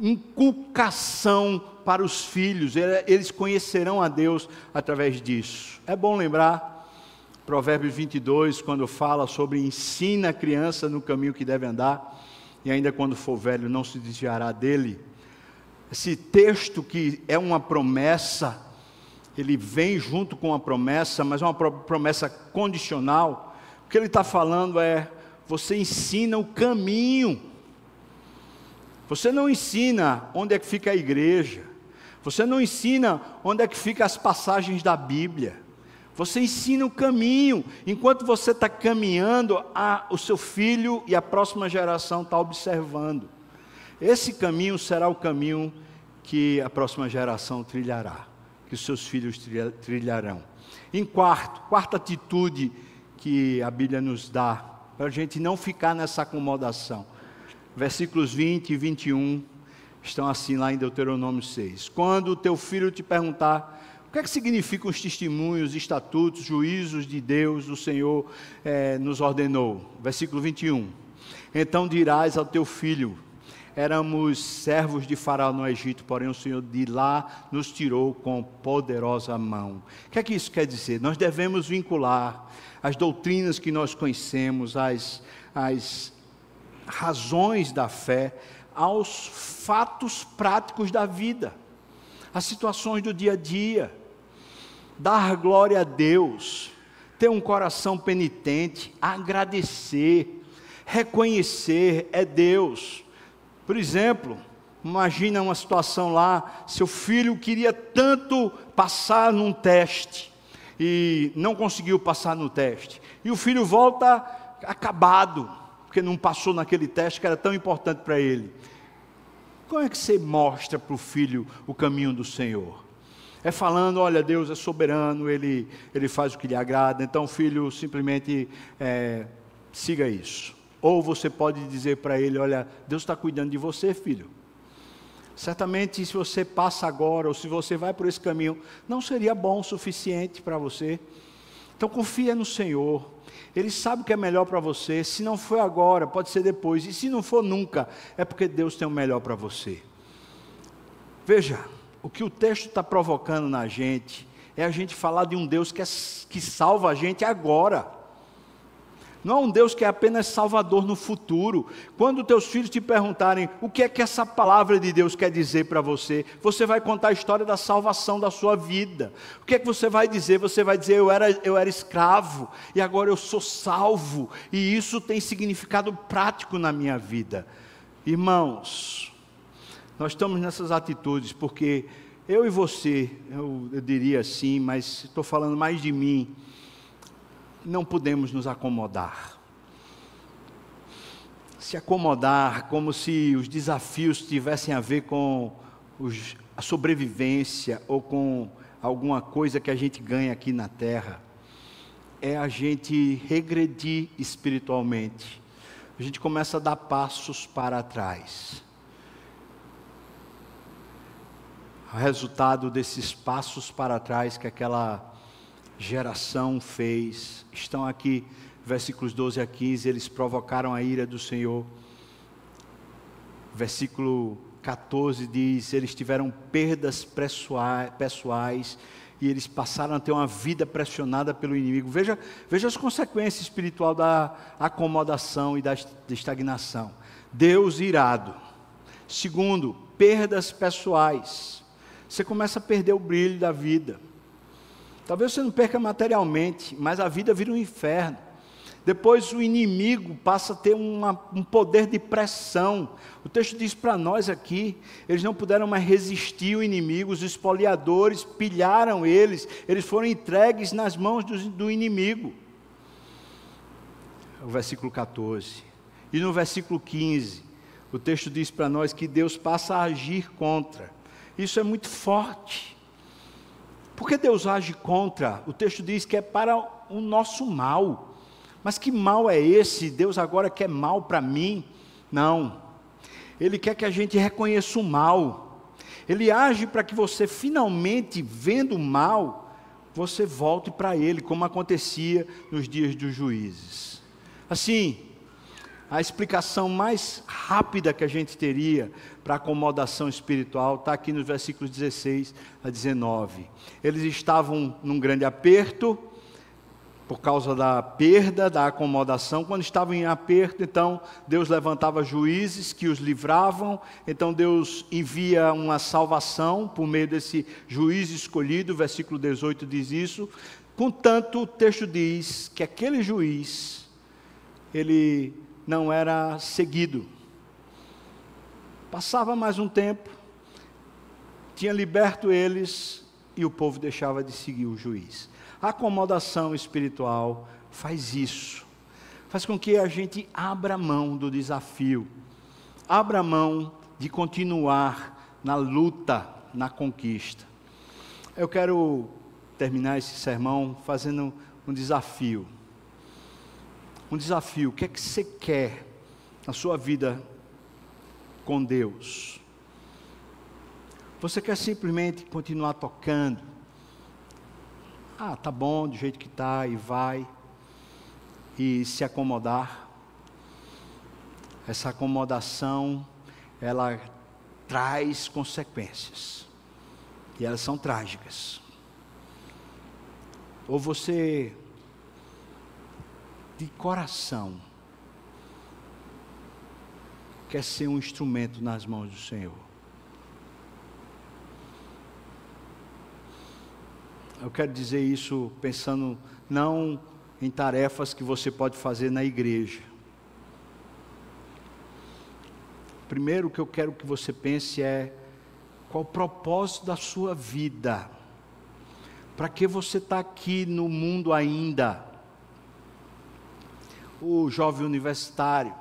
A: inculcação para os filhos, eles conhecerão a Deus através disso. É bom lembrar, Provérbios 22, quando fala sobre ensina a criança no caminho que deve andar, e ainda quando for velho não se desviará dele. Esse texto que é uma promessa, ele vem junto com a promessa, mas é uma promessa condicional. O que ele está falando é: você ensina o caminho. Você não ensina onde é que fica a igreja. Você não ensina onde é que ficam as passagens da Bíblia. Você ensina o caminho. Enquanto você está caminhando, o seu filho e a próxima geração está observando. Esse caminho será o caminho que a próxima geração trilhará, que os seus filhos trilharão. Em quarta atitude que a Bíblia nos dá, para a gente não ficar nessa acomodação. Versículos 20 e 21 estão assim lá em Deuteronômio 6. Quando o teu filho te perguntar o que é que significam os testemunhos, estatutos, juízos de Deus, o Senhor nos ordenou. Versículo 21. Então dirás ao teu filho: éramos servos de Faraó no Egito, porém o Senhor de lá nos tirou com poderosa mão. O que é que isso quer dizer? Nós devemos vincular as doutrinas que nós conhecemos, as razões da fé, aos fatos práticos da vida, às situações do dia a dia. Dar glória a Deus, ter um coração penitente, agradecer, reconhecer é Deus. Por exemplo, imagina uma situação lá, seu filho queria tanto passar num teste e não conseguiu passar no teste, e o filho volta acabado, porque não passou naquele teste que era tão importante para ele. Como é que você mostra para o filho o caminho do Senhor? É falando: olha, Deus é soberano, Ele faz o que lhe agrada, então filho, simplesmente siga isso. Ou você pode dizer para ele: olha, Deus está cuidando de você, filho. Certamente se você passa agora, ou se você vai por esse caminho, não seria bom o suficiente para você. Então confia no Senhor. Ele sabe o que é melhor para você. Se não for agora, pode ser depois. E se não for nunca, é porque Deus tem o melhor para você. Veja, o que o texto está provocando na gente é a gente falar de um Deus que salva a gente agora. Não é um Deus que é apenas salvador no futuro. Quando teus filhos te perguntarem o que é que essa palavra de Deus quer dizer para você, você vai contar a história da salvação da sua vida. O que é que você vai dizer? Você vai dizer: eu era escravo e agora eu sou salvo, e isso tem significado prático na minha vida. Irmãos, nós estamos nessas atitudes porque eu e você, eu diria assim, mas estou falando mais de mim, não podemos nos acomodar. Se acomodar como se os desafios tivessem a ver com a sobrevivência ou com alguma coisa que a gente ganha aqui na terra. é a gente regredir espiritualmente. A gente começa a dar passos para trás. O resultado desses passos para trás que aquela geração fez, estão aqui, versículos 12 a 15, eles provocaram a ira do Senhor. Versículo 14 diz, eles tiveram perdas pessoais, e eles passaram a ter uma vida pressionada pelo inimigo. Veja as consequências espirituais da acomodação e da estagnação. Deus irado. Segundo, perdas pessoais. Você começa a perder o brilho da vida. Talvez você não perca materialmente, mas a vida vira um inferno. Depois o inimigo passa a ter um poder de pressão. O texto diz para nós aqui, eles não puderam mais resistir ao inimigo, os espoliadores pilharam eles foram entregues nas mãos do inimigo. O versículo 14. E no versículo 15, o texto diz para nós que Deus passa a agir contra. Isso é muito forte. Por que Deus age contra? O texto diz que é para o nosso mal. Mas que mal é esse? Deus agora quer mal para mim? Não. Ele quer que a gente reconheça o mal. Ele age para que você finalmente, vendo o mal, você volte para Ele, como acontecia nos dias dos juízes. Assim, a explicação mais rápida que a gente teria para a acomodação espiritual está aqui nos versículos 16 a 19. Eles estavam num grande aperto, por causa da perda, da acomodação. Quando estavam em aperto, então Deus levantava juízes que os livravam. Então Deus envia uma salvação por meio desse juiz escolhido. O versículo 18 diz isso. Contanto, o texto diz que aquele juiz, ele não era seguido. Passava mais um tempo, tinha liberto eles e o povo deixava de seguir o juiz. A acomodação espiritual faz isso, faz com que a gente abra mão do desafio, abra mão de continuar na luta, na conquista. Eu quero terminar esse sermão fazendo um desafio. Um desafio, o que é que você quer na sua vida com Deus? Você quer simplesmente continuar tocando? Tá bom, do jeito que está, e vai, e se acomodar. Essa acomodação, ela traz consequências, e elas são trágicas. Ou você, de coração, quer ser um instrumento nas mãos do Senhor. Eu quero dizer isso pensando não em tarefas que você pode fazer na igreja. Primeiro, o que eu quero que você pense é qual o propósito da sua vida. Para que você está aqui no mundo ainda? O jovem universitário,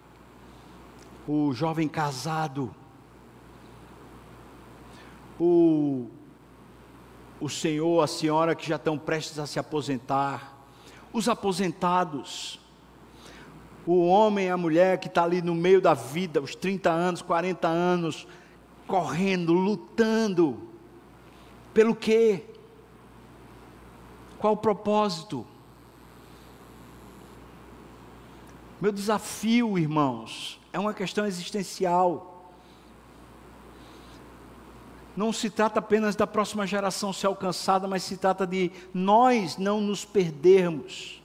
A: o jovem casado, o senhor, a senhora que já estão prestes a se aposentar, os aposentados, o homem, a mulher que está ali no meio da vida, os 30 anos, 40 anos, correndo, lutando, pelo quê? Qual o propósito? Meu desafio, irmãos, é uma questão existencial. Não se trata apenas da próxima geração ser alcançada, mas se trata de nós não nos perdermos.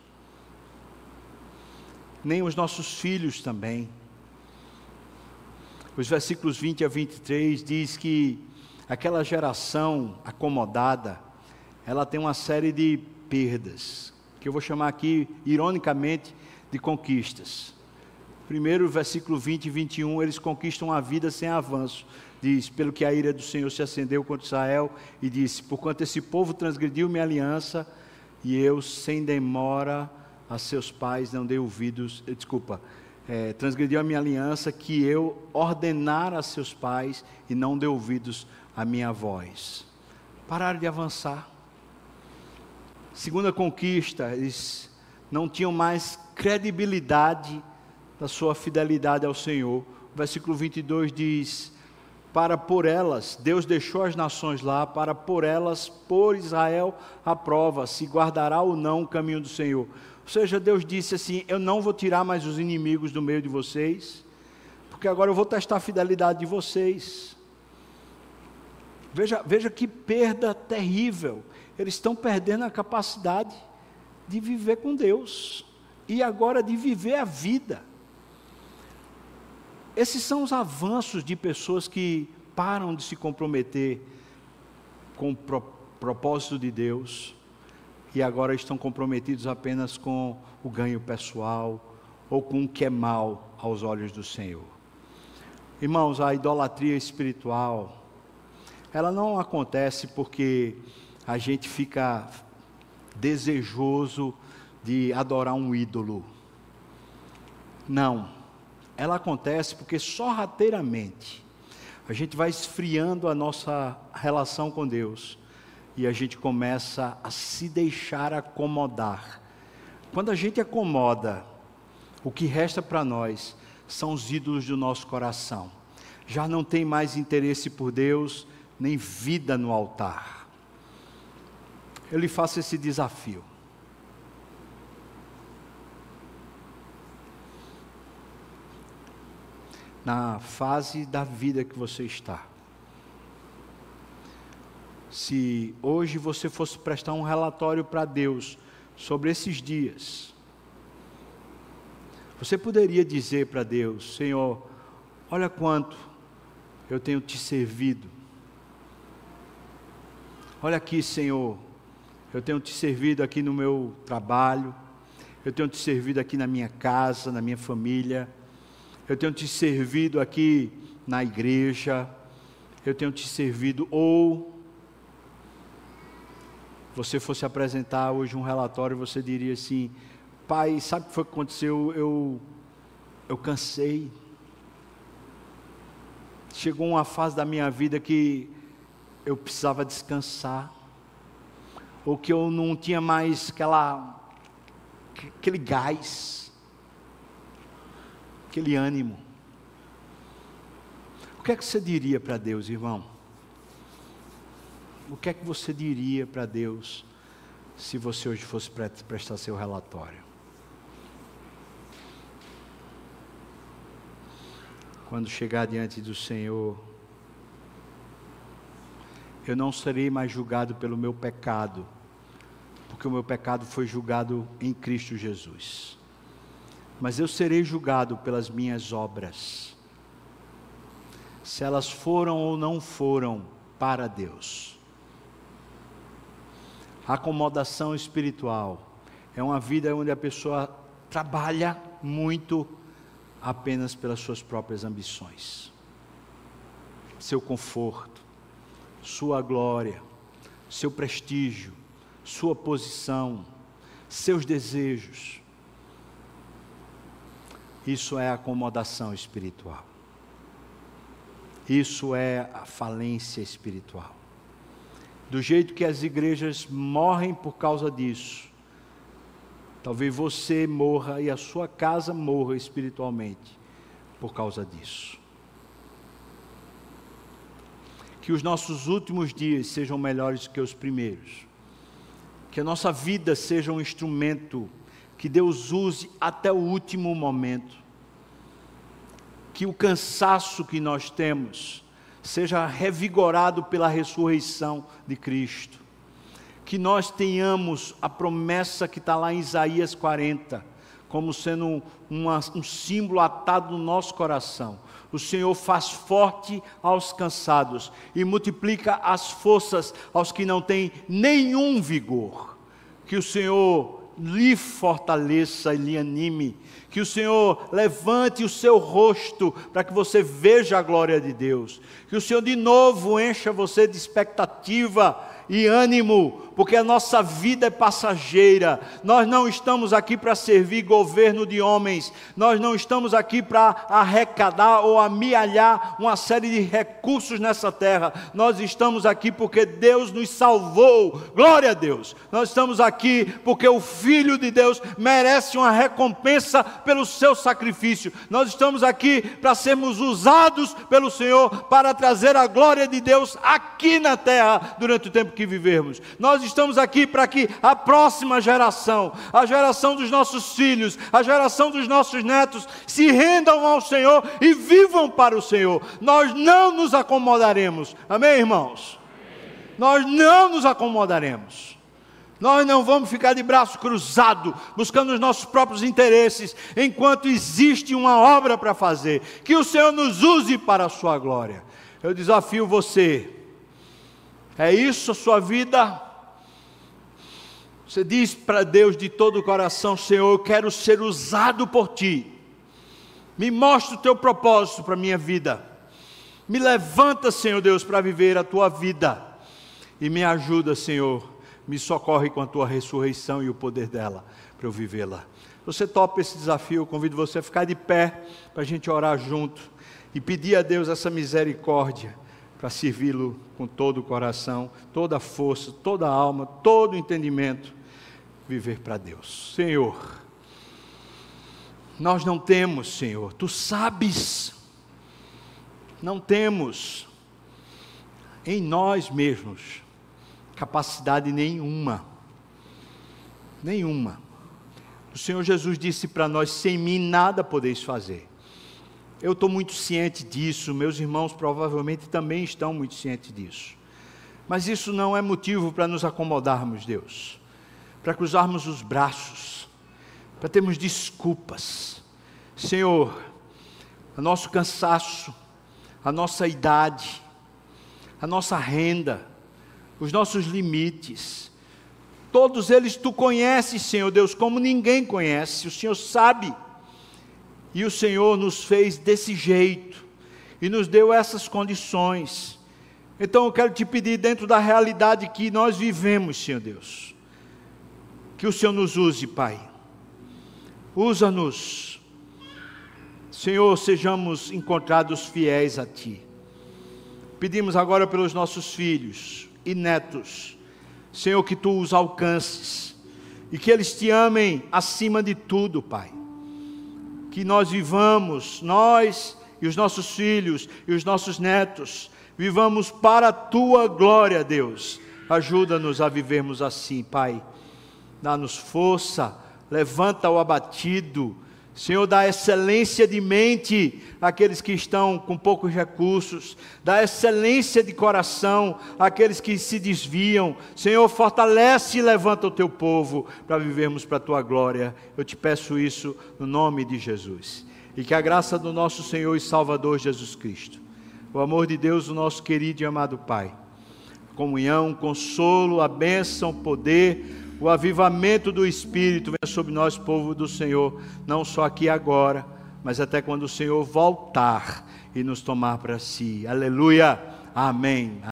A: Nem os nossos filhos também. Os versículos 20 a 23 diz que aquela geração acomodada, ela tem uma série de perdas, que eu vou chamar aqui, ironicamente, de conquistas. Primeiro, versículo 20 e 21, eles conquistam a vida sem avanço. Diz, pelo que a ira do Senhor se acendeu contra Israel, e disse, porquanto esse povo transgrediu minha aliança, e eu, sem demora, a seus pais não dei ouvidos, transgrediu a minha aliança, que eu ordenara a seus pais, e não dei ouvidos à minha voz. Pararam de avançar. Segunda conquista, eles não tinham mais credibilidade da sua fidelidade ao Senhor. O versículo 22 diz: para por elas, Deus deixou as nações lá, para por elas, por Israel a prova, se guardará ou não o caminho do Senhor. Ou seja, Deus disse assim: eu não vou tirar mais os inimigos do meio de vocês, porque agora eu vou testar a fidelidade de vocês. Veja que perda terrível. Eles estão perdendo a capacidade de viver com Deus, e agora de viver a vida. Esses são os avanços de pessoas que param de se comprometer com o propósito de Deus, e agora estão comprometidos apenas com o ganho pessoal, ou com o que é mal aos olhos do Senhor. Irmãos, a idolatria espiritual, ela não acontece porque a gente fica desejoso de adorar um ídolo. Não, ela acontece porque sorrateiramente a gente vai esfriando a nossa relação com Deus, e a gente começa a se deixar acomodar. Quando a gente acomoda, o que resta para nós são os ídolos do nosso coração. Já não tem mais interesse por Deus, nem vida no altar. Eu lhe faço esse desafio. Na fase da vida que você está, se hoje você fosse prestar um relatório para Deus sobre esses dias, você poderia dizer para Deus: Senhor, olha quanto eu tenho te servido. Olha aqui, Senhor, eu tenho te servido aqui no meu trabalho, eu tenho te servido aqui na minha casa, na minha família, eu tenho te servido aqui na igreja, eu tenho te servido. Ou você fosse apresentar hoje um relatório, você diria assim: Pai, sabe o que foi que aconteceu? Eu cansei. Chegou uma fase da minha vida que eu precisava descansar, ou que eu não tinha mais aquele gás, aquele ânimo. O que é que você diria para Deus, irmão? O que é que você diria para Deus se você hoje fosse prestar seu relatório? Quando chegar diante do Senhor, eu não serei mais julgado pelo meu pecado, porque o meu pecado foi julgado em Cristo Jesus. Mas eu serei julgado pelas minhas obras, se elas foram ou não foram para Deus. A acomodação espiritual é uma vida onde a pessoa trabalha muito apenas pelas suas próprias ambições, seu conforto, sua glória, seu prestígio, sua posição, seus desejos. Isso é acomodação espiritual. Isso é a falência espiritual. Do jeito que as igrejas morrem por causa disso, talvez você morra e a sua casa morra espiritualmente por causa disso. Que os nossos últimos dias sejam melhores que os primeiros. Que a nossa vida seja um instrumento que Deus use até o último momento. Que o cansaço que nós temos seja revigorado pela ressurreição de Cristo. Que nós tenhamos a promessa que está lá em Isaías 40, como sendo um símbolo atado no nosso coração. O Senhor faz forte aos cansados e multiplica as forças aos que não têm nenhum vigor. Que o Senhor lhe fortaleça e lhe anime, que o Senhor levante o seu rosto para que você veja a glória de Deus, que o Senhor de novo encha você de expectativa e ânimo, porque a nossa vida é passageira. Nós não estamos aqui para servir governo de homens, nós não estamos aqui para arrecadar ou amealhar uma série de recursos nessa terra. Nós estamos aqui porque Deus nos salvou, glória a Deus. Nós estamos aqui porque o Filho de Deus merece uma recompensa pelo seu sacrifício. Nós estamos aqui para sermos usados pelo Senhor para trazer a glória de Deus aqui na terra durante o tempo que vivermos. Nós estamos aqui para que a próxima geração, a geração dos nossos filhos, a geração dos nossos netos, se rendam ao Senhor e vivam para o Senhor. Nós não nos acomodaremos, amém, irmãos? Nós não nos acomodaremos. Nós não vamos ficar de braço cruzado, buscando os nossos próprios interesses, enquanto existe uma obra para fazer. Que o Senhor nos use para a sua glória. Eu desafio você. É isso a sua vida? Você diz para Deus de todo o coração: Senhor, eu quero ser usado por Ti. Me mostra o Teu propósito para a minha vida. Me levanta, Senhor Deus, para viver a Tua vida. E me ajuda, Senhor. Me socorre com a Tua ressurreição e o poder dela, para eu vivê-la. Você topa esse desafio? Eu convido você a ficar de pé, para a gente orar junto. E pedir a Deus essa misericórdia, para servi-lo com todo o coração, toda a força, toda a alma, todo o entendimento, viver para Deus. Senhor, nós não temos, Senhor, Tu sabes, não temos em nós mesmos capacidade nenhuma. O Senhor Jesus disse para nós: sem mim nada podeis fazer. Eu estou muito ciente disso, meus irmãos provavelmente também estão muito cientes disso. Mas isso não é motivo para nos acomodarmos, Deus, para cruzarmos os braços, para termos desculpas. Senhor, o nosso cansaço, a nossa idade, a nossa renda, os nossos limites, todos eles Tu conheces, Senhor Deus, como ninguém conhece. O Senhor sabe. E o Senhor nos fez desse jeito, e nos deu essas condições. Então eu quero Te pedir, dentro da realidade que nós vivemos, Senhor Deus, que o Senhor nos use, Pai. Usa-nos, Senhor, sejamos encontrados fiéis a Ti. Pedimos agora pelos nossos filhos e netos, Senhor, que Tu os alcances, e que eles Te amem acima de tudo, Pai. Que nós vivamos, nós e os nossos filhos e os nossos netos, vivamos para a Tua glória, Deus. Ajuda-nos a vivermos assim, Pai. Dá-nos força, levanta o abatido. Senhor, dá excelência de mente àqueles que estão com poucos recursos, dá excelência de coração àqueles que se desviam. Senhor, fortalece e levanta o Teu povo para vivermos para a Tua glória. Eu Te peço isso no nome de Jesus. E que a graça do nosso Senhor e Salvador Jesus Cristo, o amor de Deus, o nosso querido e amado Pai, a comunhão, o consolo, a bênção, o poder, o avivamento do Espírito venha sobre nós, povo do Senhor, não só aqui agora, mas até quando o Senhor voltar e nos tomar para si. Aleluia, amém.